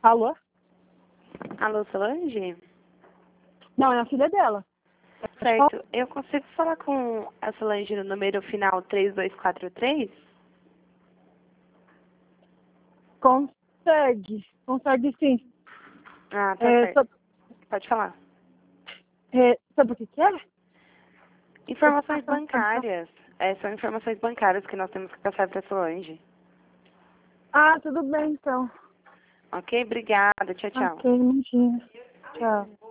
Alô? Alô, Solange? Não, é a filha dela. Certo. Eu consigo falar com a Solange no número final 3243? Consegue. Consegue sim. Ah, tá certo. Pode falar. Sabe o que é? Informações bancárias. São informações bancárias que nós temos que passar para a Solange. Ah, tudo bem então. Ok? Obrigada. Tchau, tchau. Ok, imagina. Tchau.